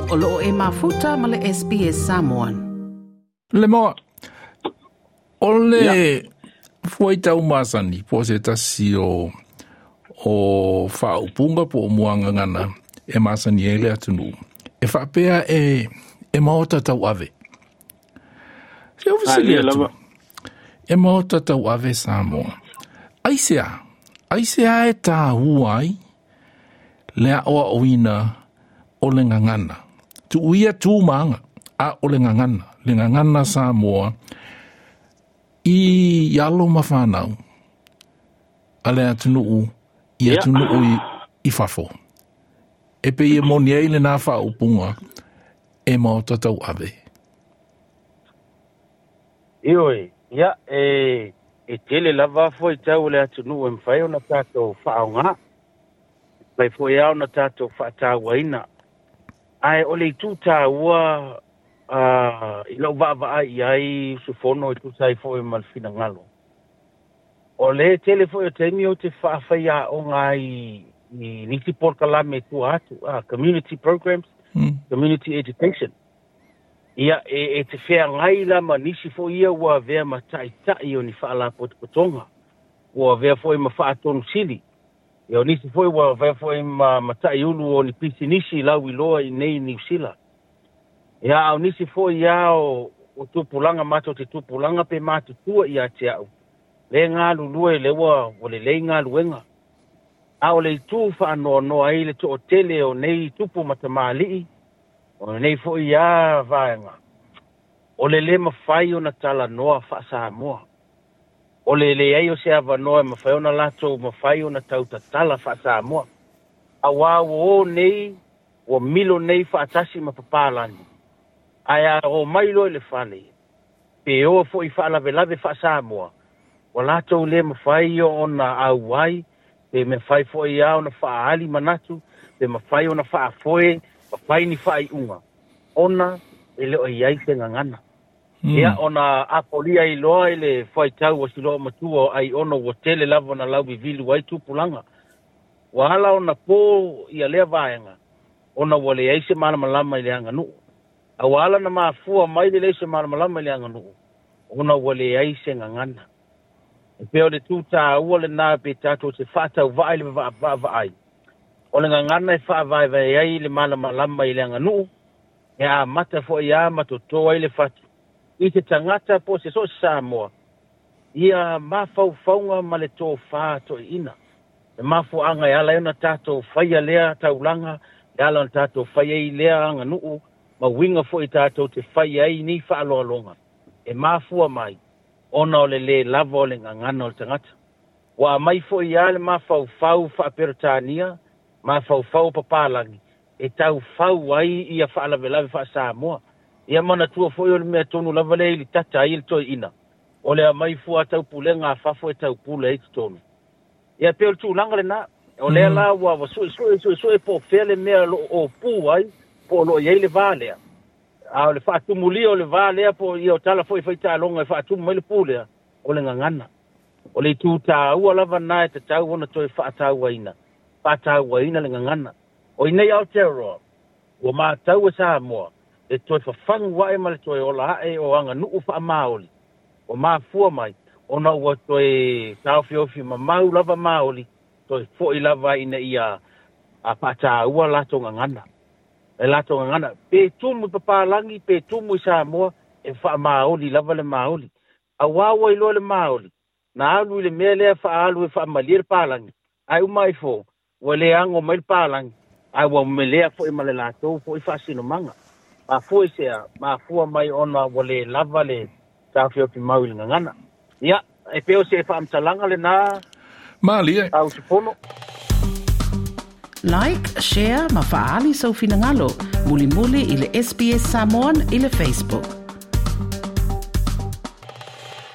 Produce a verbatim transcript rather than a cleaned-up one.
o loo e mafuta ma le S B S Samoan. Le moa, o le fuai tau masani, po se tasi o, o whaupunga po o muanga ngana, e masani e le atunu. E whapea e, e maota tau ave. Se ofisili atu. E maota tau ave Samoa. Aisea, aisea e tā huai, lea oa oina o le ngangana. Tu uia tū maanga a o le ngangana. Le ngangana Samoa i yalo mawhanau. A le atunuu, i atunuu i, i fafo. E pe i moni ei le nā whaupunga e maota tau ave. Ioi, ia, e, e tele lava foi tau le atunuu e mwhai o na tātou whaonga. Pai foi au na tātou whaatau waina. Ai ole tu ta ua uh, i lau vava ai ai sufono i tu sai foi malfina ngalo. Ole tele foi o temi o te whaafaya o ngai i niti porkalame tu atu, uh, community programs, mm. community education. Ia e, e te whea ngai la ma nisi fo ia ua vea ma tai tai o ni whaala potopotonga. Ua vea foi ma whaatonu sili. Ia o nisi foi wa vai foi ma matai ulu o ni pisi nisi lau i loa i nei New Zealand. Ia o nisi foi ia o, o tupulanga mato te tupulanga pe mato tua ia te au. Le ngā lulue le wa o le le ngā luenga. A o le tu wha no no ai le to o tele o nei tupu matamali. O nei foi ia vaenga. O le le mawhai o na tala noa wha Samoa. O le le ai o se ava noa ma whai ona lato ma whai ona tauta tala wha Samoa. A wā o nei, o milo nei wha atasi ma papalani. Ai a o mailo le whale. Pe o fo i wha lave lave wha Samoa. O lato le ma whai o ona au wai. Pe me whai fo i au na wha ali manatu. Pe ma whai ona wha afoe. Ma whai ni wha i unga. Ona ele o iai te ngangana. Mm. Ia ona apolia i loa ele fai tau o siloa matua ai ono o tele lava na lau vivilu ai tupulanga. Wahala ona po ia lea vaenga. Ona wale eise malama lama ile anga nuu. A wahala na maafua maile leise malama lama ile anga nuu. Ona wale eise ngangana. E peo le tuta ua le nā pe tato se whatau vai le va va vai. Ole ngangana e wha vai vai ai le malama lama ile anga nuu. Ia mata fo ia matotoa ile fatu. I te tangata po se so Samoa. Ia mawhauwhaunga ma le tō whā to ina. E mafu anga e ala e na tātou whaia lea taulanga. E ala na tātou whaia i lea anga nuu. Ma winga fo i tātou te whaia i ni whaaloalonga. E mafua mai. Ona o le le lava o le ngangana o le tangata. Wa mai fo i ale mawhauwhau whaaperatania. Mawhauwhau papalangi. E tau whau ai ia whaalawelawe wha Samoa. Ia mana tua foi o le mea tonu lava le ili tata ai le toi ina. O le a mai fua tau pule ngā whafo e tau pule e tonu. Ia peo le tūlanga le nā. O le ala wa wa sui sui sui sui po whea le mea lo o pū ai. Po lo iei le vālea. A o le whaatumuli o le vālea po i o tala foi whai tālonga e whaatumu mai le pūlea. O le ngangana. O le tū tā ua lava nā e te tau ona toi whaatau waina. Whaatau waina le ngangana. O inei Aotearoa. O mā tau e Samoa. E toi whawhangu wae ma le toi o la hae o anga nuu wha maoli. O maa fua mai, o na ua toi tauwhiofi ma mau lava maoli, toi fo i lava ina ia a pata ua lato ngangana. E lato ngangana, pe tumu papalangi, pe tumu i Samoa, e wha maoli, lava le maoli. A wawa i loa le maoli, na alu i le mea lea wha alu e wha malia le palangi. Ai umai fo, ua le ango mai le palangi, ai ua me lea fo i male lato, fo i wha sino manga. Ma foi sea, ma fua mai ona wale lava le tawhio ki mau ili ngangana. Ia, e peo se e whaamtalanga le nā. Mālia. Au sipono. Like, share, ma faali sau finangalo. Muli muli ile S B S Samoan ile Facebook.